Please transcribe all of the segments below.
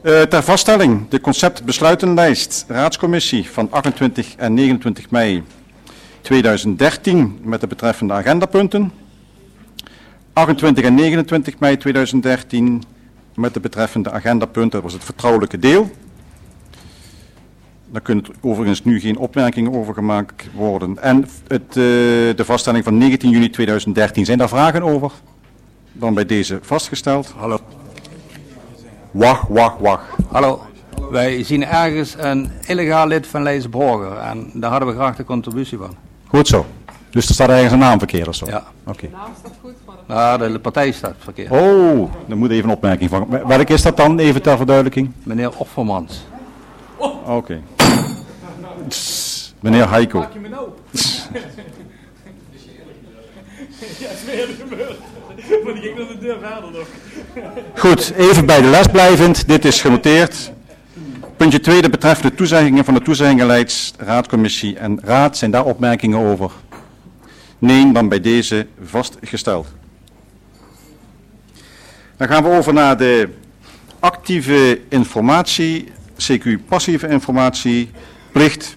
Ter vaststelling de conceptbesluitenlijst raadscommissie van 28 en 29 mei 2013 met de betreffende agendapunten. 28 en 29 mei 2013 met de betreffende agendapunten, dat was het vertrouwelijke deel. Daar kunnen overigens nu geen opmerkingen over gemaakt worden. En de vaststelling van 19 juni 2013. Zijn daar vragen over? Dan bij deze vastgesteld. Hallo. Wacht. Hallo. Wij zien ergens een illegaal lid van Lezenborger en daar hadden we graag de contributie van. Goed zo. Dus er staat ergens een naam verkeerd of zo? Ja. Oké. Nou, de partij staat verkeerd. Oh, daar moet even een opmerking van. Welke is dat dan, even ter verduidelijking? Meneer Offermans. Oké. Meneer Heiko. Maak je me nou? Ja, is meer gebeurd. Want ik ging nog de deur verder nog. Goed, even bij de les blijvend. Dit is genoteerd. Puntje 2, de betreffende toezeggingen van de toezeggingenlijst, raadcommissie en raad. Zijn daar opmerkingen over? Nee, dan bij deze vastgesteld. Dan gaan we over naar de actieve informatie, CQ passieve informatieplicht.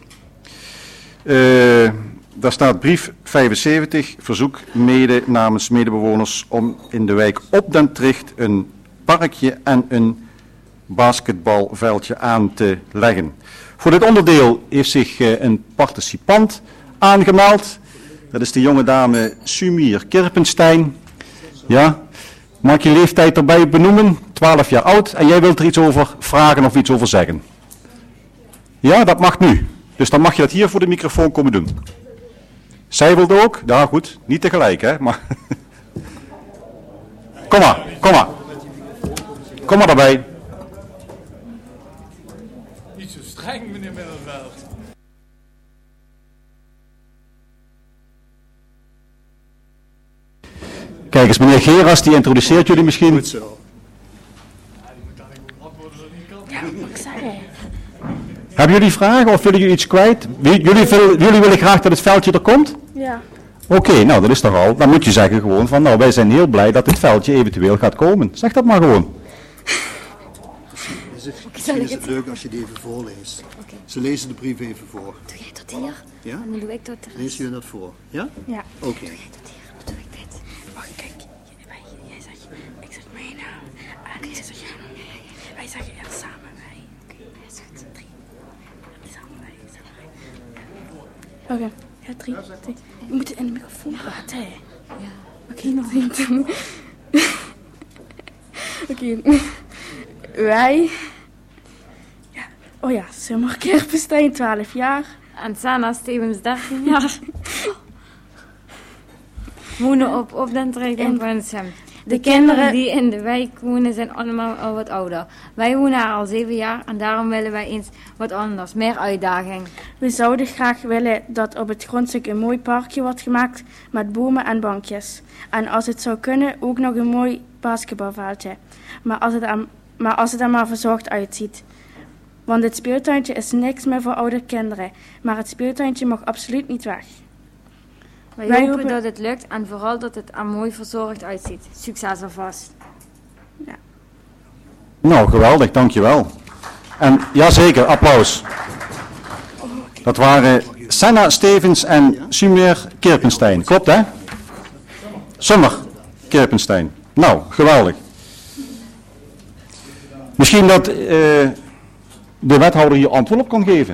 Daar staat brief 75, verzoek mede namens medebewoners om in de wijk Op den Tricht een parkje en een basketbalveldje aan te leggen. Voor dit onderdeel heeft zich een participant aangemeld. Dat is de jonge dame Sumir Kirpenstein. Ja, mag ik je leeftijd erbij benoemen? 12 jaar oud. En jij wilt er iets over vragen of iets over zeggen? Ja, dat mag nu. Dus dan mag je dat hier voor de microfoon komen doen. Zij wilde ook? Ja, goed. Niet tegelijk, hè. Maar Kom maar. Kom maar erbij. Niet zo streng, meneer Middelveld. Kijk eens, meneer Geras, die introduceert jullie misschien. Goed zo. Ja, wat moet ik zeggen? Hebben jullie vragen of willen jullie iets kwijt? Jullie willen graag dat het veldje er komt? Ja. Oké, nou dat is toch al. Dan moet je zeggen gewoon van, nou wij zijn heel blij dat dit veldje eventueel gaat komen. Zeg dat maar gewoon. Misschien is het leuk als je die even voorleest. Okay. Ze lezen de brief even voor. Doe jij tot hier? Ja? En dan doe ik tot de rest. Lees je dat voor? Ja? Ja. Oké. Doe jij tot hier, dan doe ik dit. Wacht, kijk. Jij zegt, ik zeg mijn naam. En jij zegt ja. Wij zeggen eerst samen wij. Oké, is goed. 3. Samen wij. Oké. Ja, 3. Je moet in de microfoon praten. Ja. Oké, nog niet. Oké. Wij... Ja. Oh ja, Summer Kirpenstein, 12 jaar. En Sana Stevens, 13 jaar. Wonen op den Tricht in Brunsum. De kinderen die in de wijk wonen zijn allemaal al wat ouder. Wij wonen er al 7 jaar en daarom willen wij eens wat anders, meer uitdaging. We zouden graag willen dat op het grondstuk een mooi parkje wordt gemaakt met bomen en bankjes. En als het zou kunnen, ook nog een mooi basketbalveldje. Maar als het er maar verzorgd uitziet. Want het speeltuintje is niks meer voor oude kinderen. Maar het speeltuintje mag absoluut niet weg. Wij hopen dat het lukt en vooral dat het er mooi verzorgd uitziet. Succes alvast. Ja. Nou, geweldig, dankjewel. En jazeker, applaus. Dat waren Senna Stevens en Sumir Kirpenstein. Klopt, hè? Summer Kirpenstein. Nou, geweldig. Misschien dat de wethouder hier antwoord op kan geven.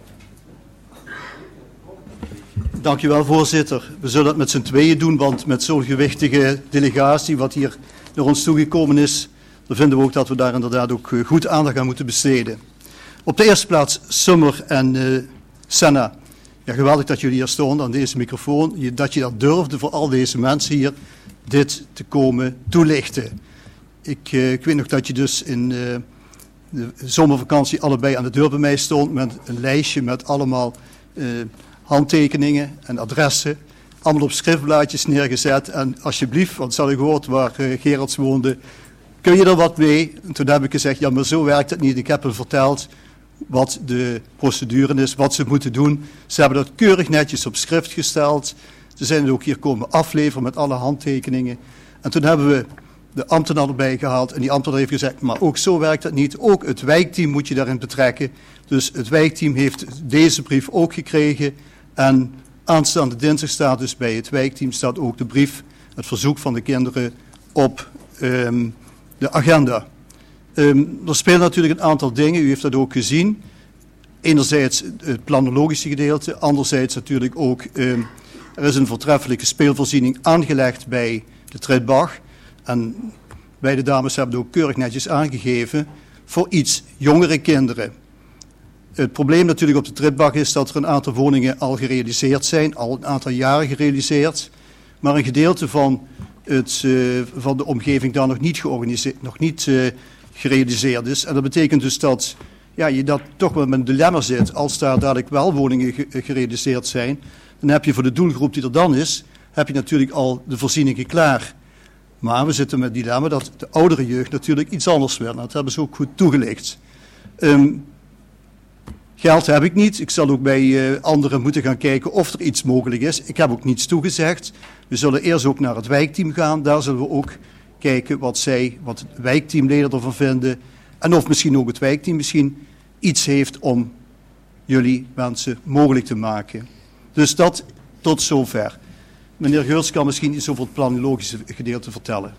Dankjewel, voorzitter. We zullen het met z'n tweeën doen, want met zo'n gewichtige delegatie wat hier naar ons toegekomen is, dan vinden we ook dat we daar inderdaad ook goed aandacht aan moeten besteden. Op de eerste plaats Summer en Senna. Ja, geweldig dat jullie hier stonden aan deze microfoon. Dat je dat durfde voor al deze mensen hier dit te komen toelichten. Ik weet nog dat je dus in de zomervakantie allebei aan de deur bij mij stond met een lijstje met allemaal handtekeningen en adressen. Allemaal op schriftblaadjes neergezet. En alsjeblieft, want ze hadden gehoord waar Gerards woonde, kun je er wat mee? En toen heb ik gezegd, ja, maar zo werkt het niet. Ik heb hem verteld wat de procedure is, wat ze moeten doen. Ze hebben dat keurig netjes op schrift gesteld. Ze zijn het ook hier komen afleveren met alle handtekeningen. En toen hebben we de ambtenaar erbij gehaald en die ambtenaar heeft gezegd, maar ook zo werkt dat niet. Ook het wijkteam moet je daarin betrekken. Dus het wijkteam heeft deze brief ook gekregen en aanstaande dinsdag staat dus bij het wijkteam staat ook de brief, het verzoek van de kinderen op de agenda. Er spelen natuurlijk een aantal dingen, u heeft dat ook gezien. Enerzijds het planologische gedeelte, anderzijds natuurlijk ook, er is een voortreffelijke speelvoorziening aangelegd bij de Tritbach. En beide dames hebben het ook keurig netjes aangegeven voor iets jongere kinderen. Het probleem natuurlijk op de Tritbach is dat er een aantal woningen al gerealiseerd zijn, al een aantal jaren gerealiseerd. Maar een gedeelte van de omgeving daar nog niet gerealiseerd is. En dat betekent dus dat je dat toch wel met een dilemma zit. Als daar dadelijk wel woningen gerealiseerd zijn, dan heb je voor de doelgroep die er dan is, heb je natuurlijk al de voorzieningen klaar. Maar we zitten met het dilemma dat de oudere jeugd natuurlijk iets anders wil. Dat hebben ze ook goed toegelicht. Geld heb ik niet. Ik zal ook bij anderen moeten gaan kijken of er iets mogelijk is. Ik heb ook niets toegezegd. We zullen eerst ook naar het wijkteam gaan. Daar zullen we ook kijken wat het wijkteamleden ervan vinden. En of misschien ook het wijkteam misschien iets heeft om jullie wensen mogelijk te maken. Dus dat tot zover. Meneer Geurts kan misschien iets over het planologische gedeelte vertellen.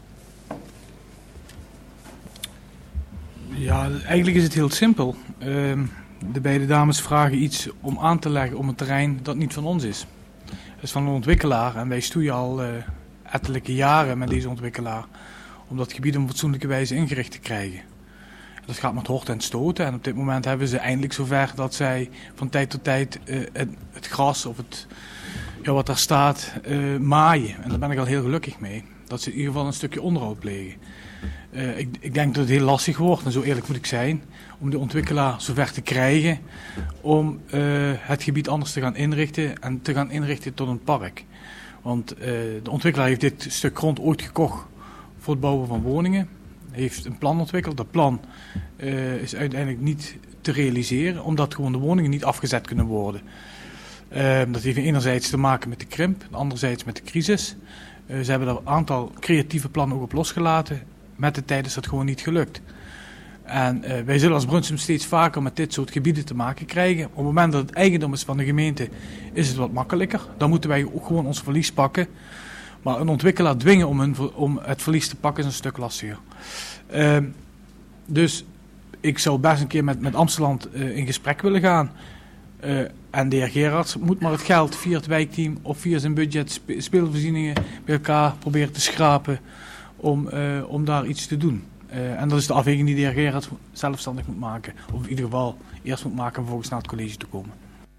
Ja, eigenlijk is het heel simpel. De beide dames vragen iets om aan te leggen om een terrein dat niet van ons is. Het is van een ontwikkelaar en wij stoeien al ettelijke jaren met deze ontwikkelaar om dat gebied op een fatsoenlijke wijze ingericht te krijgen. Dat gaat met horten en stoten en op dit moment hebben ze eindelijk zover dat zij van tijd tot tijd het gras of wat daar staat maaien. En daar ben ik al heel gelukkig mee. Dat ze in ieder geval een stukje onderhoud plegen. Ik denk dat het heel lastig wordt, en zo eerlijk moet ik zijn, om de ontwikkelaar zover te krijgen om het gebied anders te gaan inrichten en te gaan inrichten tot een park. Want de ontwikkelaar heeft dit stuk grond ooit gekocht voor het bouwen van woningen. Heeft een plan ontwikkeld. Dat plan is uiteindelijk niet te realiseren, omdat gewoon de woningen niet afgezet kunnen worden. Dat heeft enerzijds te maken met de krimp, anderzijds met de crisis. Ze hebben er een aantal creatieve plannen ook op losgelaten. Met de tijd is dat gewoon niet gelukt. En wij zullen als Brunsum steeds vaker met dit soort gebieden te maken krijgen. Op het moment dat het eigendom is van de gemeente, is het wat makkelijker. Dan moeten wij ook gewoon ons verlies pakken. Maar een ontwikkelaar dwingen om het verlies te pakken is een stuk lastiger. Dus ik zou best een keer met Amsterdam in gesprek willen gaan. En de heer Gerards moet maar het geld via het wijkteam of via zijn budget speelvoorzieningen bij elkaar proberen te schrapen om daar iets te doen. En dat is de afweging die de heer Gerards zelfstandig moet maken. Of in ieder geval eerst moet maken en vervolgens naar het college te komen.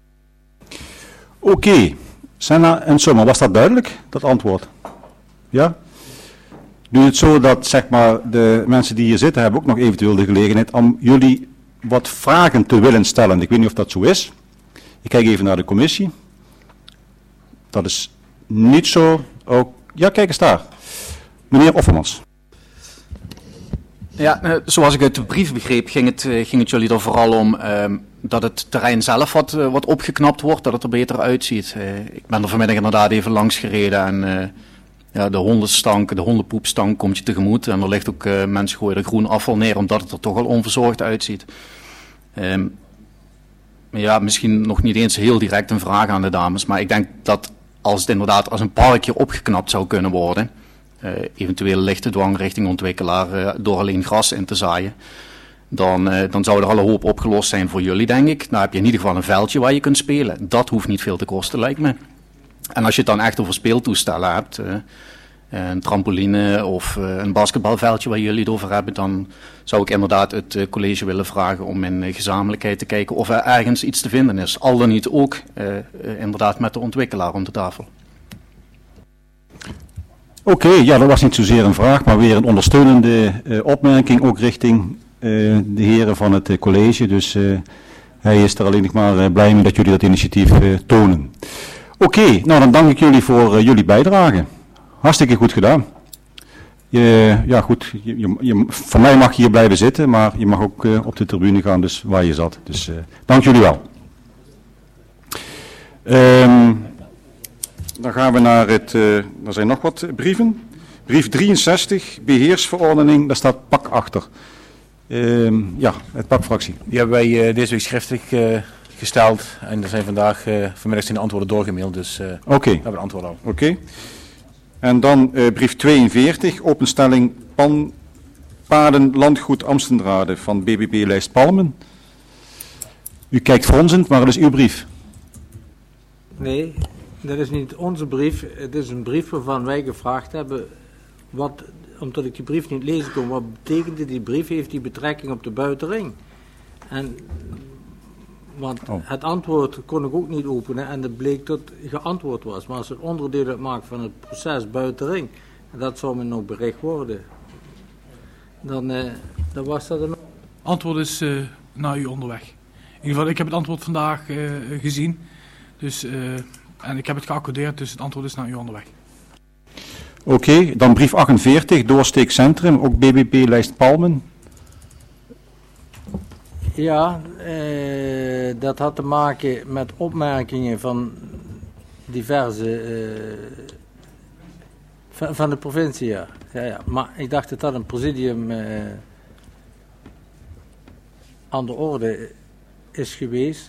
Oké. Senna en Sommer, was dat duidelijk, dat antwoord? Ja? Nu het zo dat, zeg maar, de mensen die hier zitten hebben ook nog eventueel de gelegenheid om jullie wat vragen te willen stellen. Ik weet niet of dat zo is. Ik kijk even naar de commissie. Dat is niet zo. Ja, kijk eens daar. Meneer Offermans. Ja, zoals ik uit de brief begreep, ging het jullie er vooral om dat het terrein zelf wat opgeknapt wordt, dat het er beter uitziet. Ik ben er vanmiddag inderdaad even langs gereden en de hondenstank, de hondenpoepstank komt je tegemoet. En er ligt ook, mensen gooien er groen afval neer omdat het er toch al onverzorgd uitziet. Misschien nog niet eens heel direct een vraag aan de dames, maar ik denk dat als het inderdaad als een parkje opgeknapt zou kunnen worden, eventueel lichte dwang richting ontwikkelaar door alleen gras in te zaaien, dan zou er al een hoop opgelost zijn voor jullie, denk ik. Nou heb je in ieder geval een veldje waar je kunt spelen. Dat hoeft niet veel te kosten, lijkt me. En als je het dan echt over speeltoestellen hebt, een trampoline of een basketbalveldje waar jullie het over hebben, dan zou ik inderdaad het college willen vragen om in gezamenlijkheid te kijken of er ergens iets te vinden is. Al dan niet ook inderdaad met de ontwikkelaar om de tafel. Oké, ja, dat was niet zozeer een vraag, maar weer een ondersteunende opmerking, ook richting de heren van het college. Dus hij is er alleen nog maar blij mee dat jullie dat initiatief tonen. Oké, nou dan dank ik jullie voor jullie bijdrage. Hartstikke goed gedaan. Voor mij mag je hier blijven zitten, maar je mag ook op de tribune gaan, dus waar je zat. Dus dank jullie wel. Dan gaan we naar er zijn nog wat brieven. Brief 63, beheersverordening, daar staat PAK achter. Ja, het PAK-fractie. Die hebben wij deze week schriftelijk gesteld en er zijn vanmiddag zijn de antwoorden doorgemaild, dus we hebben de antwoorden al. Oké. En dan brief 42, openstelling paden landgoed Amstenrade van BBB Lijst Palmen. U kijkt fronsend, maar het is uw brief. Nee, dat is niet onze brief. Het is een brief waarvan wij gevraagd hebben, omdat ik die brief niet lezen kon, wat betekende die brief? Heeft die betrekking op de buitenring? Want het antwoord kon ik ook niet openen en het bleek dat geantwoord was. Maar als het onderdeel uitmaakt van het proces buitenring, en dat zou me nog bericht worden, dan was dat een... Antwoord is naar u onderweg. In ieder geval, ik heb het antwoord vandaag gezien. Dus, en ik heb het geaccordeerd, dus het antwoord is naar u onderweg. Oké, dan brief 48, doorsteek Centrum, ook BBB Lijst Palmen. Ja, dat had te maken met opmerkingen van diverse van de provincie, ja. Ja. Maar ik dacht dat dat een presidium aan de orde is geweest.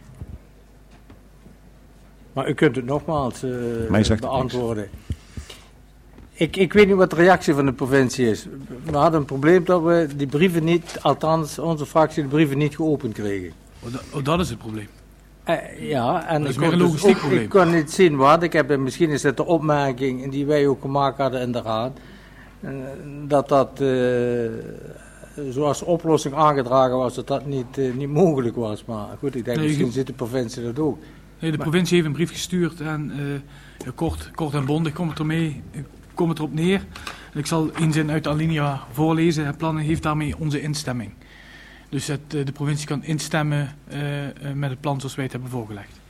Maar u kunt het nogmaals beantwoorden. Ik weet niet wat de reactie van de provincie is. We hadden een probleem dat we die brieven niet, althans onze fractie, de brieven niet geopend kregen. Dat is het probleem. Ja, en dat is meer een logistiek probleem. Ik kon niet zien wat. Misschien is het de opmerking die wij ook gemaakt hadden in de raad. Dat zoals oplossing aangedragen was, dat niet mogelijk was. Maar goed, ik denk misschien zit de provincie dat ook. Nee, de provincie heeft een brief gestuurd en kort en bondig komt het erop neer. Ik zal een zin uit de alinea voorlezen. Het plan heeft daarmee onze instemming. Dus de provincie kan instemmen met het plan zoals wij het hebben voorgelegd.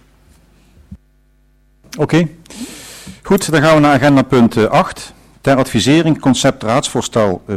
Oké. Goed, dan gaan we naar agenda punt 8. Ter advisering concept raadsvoorstel